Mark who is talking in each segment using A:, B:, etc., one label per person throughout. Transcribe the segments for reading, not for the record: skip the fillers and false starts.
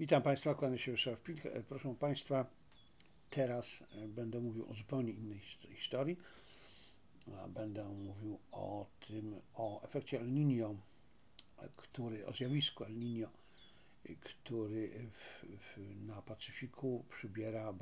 A: Witam Państwa, kłaniam się Szafpik. Proszę Państwa, teraz będę mówił o zupełnie innej historii. Będę mówił o efekcie El Niño, o zjawisku El Niño, który na Pacyfiku przybiera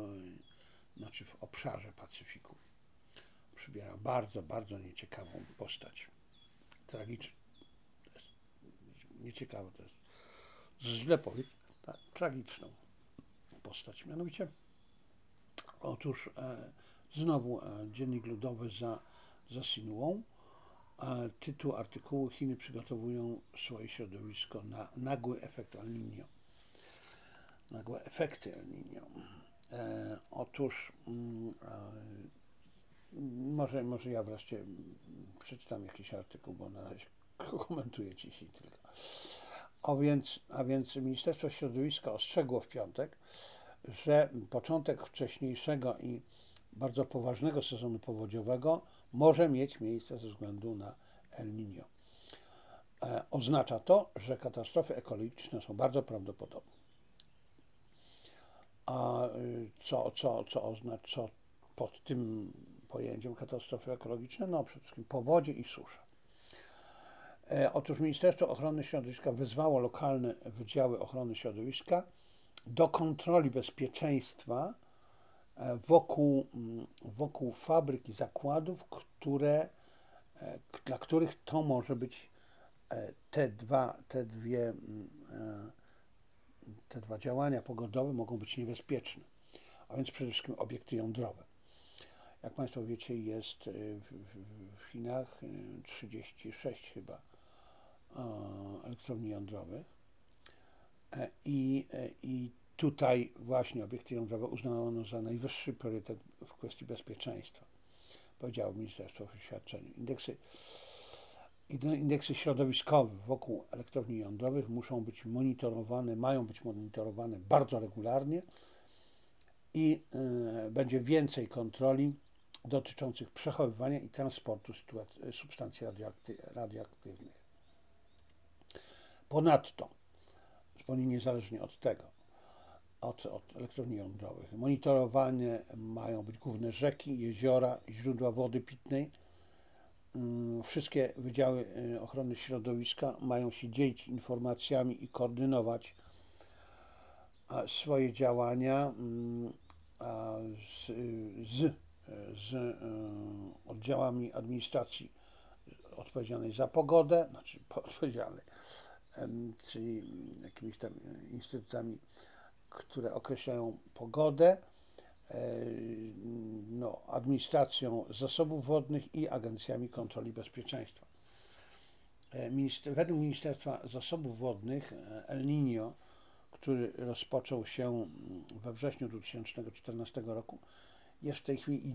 A: w obszarze Pacyfiku przybiera bardzo nieciekawą postać. Tragiczną. Nieciekawe to jest źle powiedzieć, tragiczną postać. Mianowicie, otóż znowu Dziennik Ludowy za Xinhuą. Tytuł artykułu: Chiny przygotowują swoje środowisko na nagły efekt El Niño. Nagłe efekty El Niño. Otóż może ja wreszcie przeczytam jakiś artykuł, bo na razie komentuję dzisiaj tylko. A więc Ministerstwo Środowiska ostrzegło w piątek, że początek wcześniejszego i bardzo poważnego sezonu powodziowego może mieć miejsce ze względu na El Niño. Oznacza to, że katastrofy ekologiczne są bardzo prawdopodobne. A co oznacza pod tym pojęciem katastrofy ekologiczne? No przede wszystkim powodzie i susze. Otóż Ministerstwo Ochrony Środowiska wezwało lokalne wydziały ochrony środowiska do kontroli bezpieczeństwa wokół fabryk i zakładów, dla których to może być te dwa działania pogodowe mogą być niebezpieczne, a więc przede wszystkim obiekty jądrowe. Jak Państwo wiecie, jest w Chinach 36 chyba elektrowni jądrowych i tutaj właśnie obiekty jądrowe uznano za najwyższy priorytet w kwestii bezpieczeństwa, powiedziało ministerstwo w oświadczeniu. Indeksy środowiskowe wokół elektrowni jądrowych mają być monitorowane bardzo regularnie i będzie więcej kontroli dotyczących przechowywania i transportu substancji radioaktywnych. Ponadto, zupełnie niezależnie od elektrowni jądrowych, monitorowane mają być główne rzeki, jeziora i źródła wody pitnej. Wszystkie wydziały ochrony środowiska mają się dzielić informacjami i koordynować swoje działania z oddziałami administracji odpowiedzialnej za pogodę, czyli jakimiś tam instytutami, które określają pogodę, administracją zasobów wodnych i agencjami kontroli bezpieczeństwa. Według Ministerstwa Zasobów Wodnych El Niño, który rozpoczął się we wrześniu 2014 roku, jest w tej chwili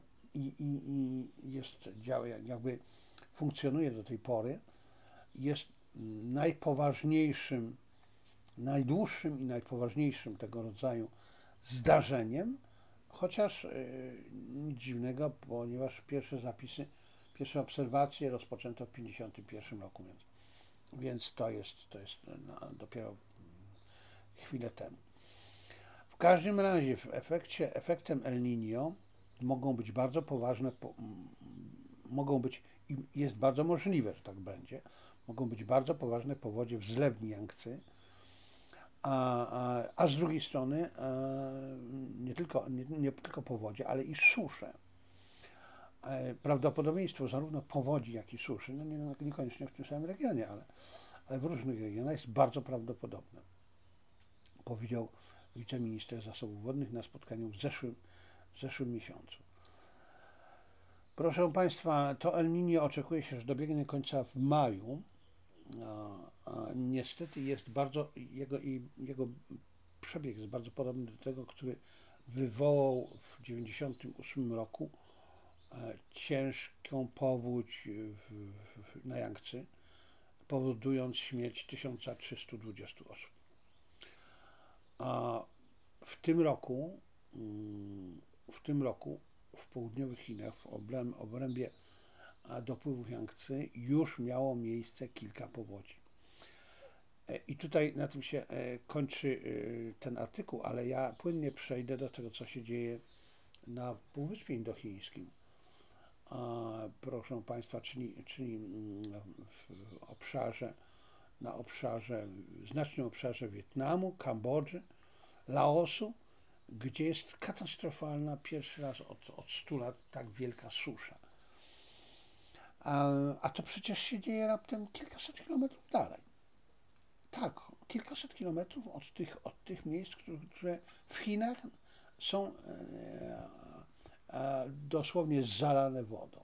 A: jakby funkcjonuje do tej pory, jest najdłuższym i najpoważniejszym tego rodzaju zdarzeniem, chociaż nic dziwnego, ponieważ pierwsze obserwacje rozpoczęto w 1951 roku, więc to jest dopiero chwilę temu. W każdym razie efektem El Niño mogą być bardzo poważne, jest bardzo możliwe, że tak będzie, mogą być bardzo poważne powodzie w zlewni Jangtzy, a z drugiej strony nie tylko powodzie, ale i susze. Prawdopodobieństwo zarówno powodzi, jak i suszy, niekoniecznie w tym samym regionie, ale w różnych regionach jest bardzo prawdopodobne, powiedział wiceminister zasobów wodnych na spotkaniu w zeszłym miesiącu. Proszę Państwa, to El Niño oczekuje się, że dobiegnie końca w maju. Niestety jego przebieg jest bardzo podobny do tego, który wywołał w 1998 roku ciężką powódź na Jangtzy, powodując śmierć 1320 osób. A w tym roku w południowych Chinach, w obrębie dopływów Jangtzy, już miało miejsce kilka powodzi. I tutaj na tym się kończy ten artykuł, ale ja płynnie przejdę do tego, co się dzieje na Półwyspie Indochińskim. Proszę Państwa, czyli w obszarze, znacznym obszarze Wietnamu, Kambodży, Laosu, gdzie jest katastrofalna pierwszy raz od 100 lat tak wielka susza. A to przecież się dzieje raptem kilkaset kilometrów dalej. Tak, kilkaset kilometrów od tych miejsc, które w Chinach są dosłownie zalane wodą.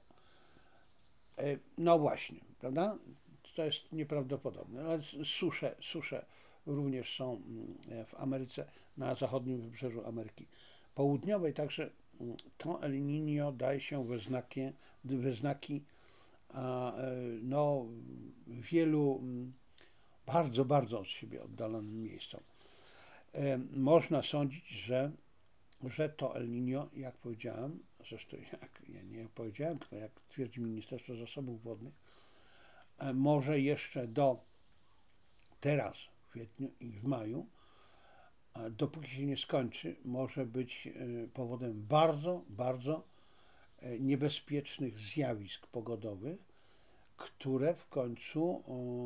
A: No właśnie, prawda? To jest nieprawdopodobne. Ale susze również są w Ameryce, na zachodnim wybrzeżu Ameryki Południowej, także to El Niño daje się we znaki no, wielu bardzo, bardzo od siebie oddalonym miejscom. Można sądzić, że to El Niño, jak powiedziałem, zresztą ja nie powiedziałem, tylko jak twierdzi Ministerstwo Zasobów Wodnych, może jeszcze do teraz, w kwietniu i w maju, dopóki się nie skończy, może być powodem bardzo, bardzo niebezpiecznych zjawisk pogodowych, które w końcu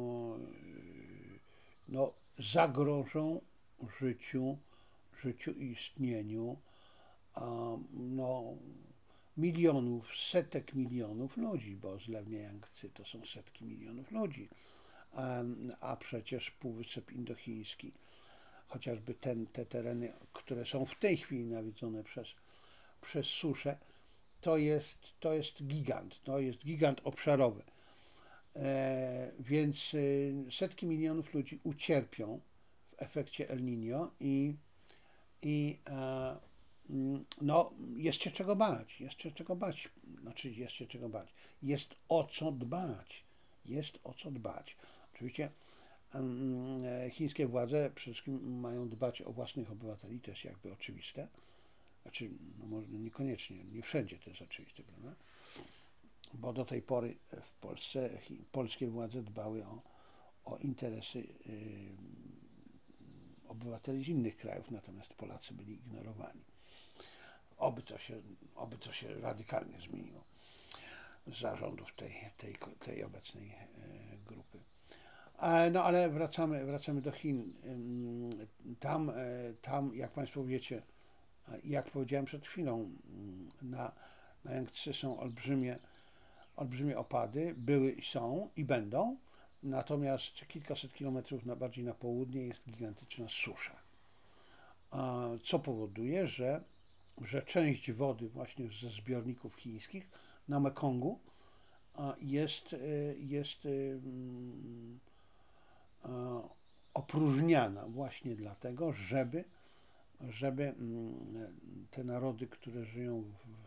A: no, zagrożą życiu i istnieniu no, milionów, setek milionów ludzi, bo zlewnie Jangtzy to są setki milionów ludzi, a przecież Półwysep Indochiński, chociażby te tereny, które są w tej chwili nawiedzone przez suszę, to jest gigant obszarowy. Więc setki milionów ludzi ucierpią w efekcie El Niño i no, jest się czego bać, jest o co dbać. Oczywiście chińskie władze przede wszystkim mają dbać o własnych obywateli, to jest jakby oczywiste, znaczy, no może niekoniecznie, nie wszędzie to jest oczywiste, prawda? Bo do tej pory w Polsce polskie władze dbały o interesy obywateli z innych krajów, natomiast Polacy byli ignorowani. Oby to się radykalnie zmieniło z zarządów tej obecnej grupy. No ale wracamy do Chin. Tam, jak Państwo wiecie, jak powiedziałem przed chwilą, na Jangtzy są olbrzymie opady, były, są i będą, natomiast kilkaset kilometrów bardziej na południe jest gigantyczna susza, co powoduje, że część wody właśnie ze zbiorników chińskich na Mekongu jest opróżniana właśnie dlatego, żeby te narody, które żyją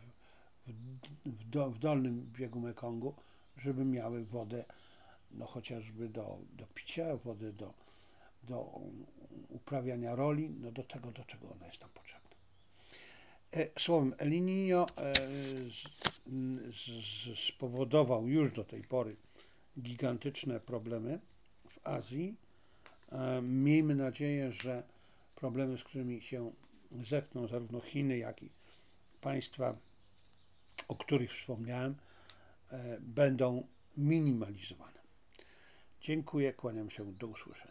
A: w dolnym biegu Mekongu, żeby miały wodę, no chociażby do picia, wodę do uprawiania roli, no do tego, do czego ona jest tam potrzebna. Słowem, El Niño spowodował już do tej pory gigantyczne problemy w Azji. Miejmy nadzieję, że problemy, z którymi się zetkną zarówno Chiny, jak i państwa, o których wspomniałem, będą minimalizowane. Dziękuję, kłaniam się, do usłyszenia.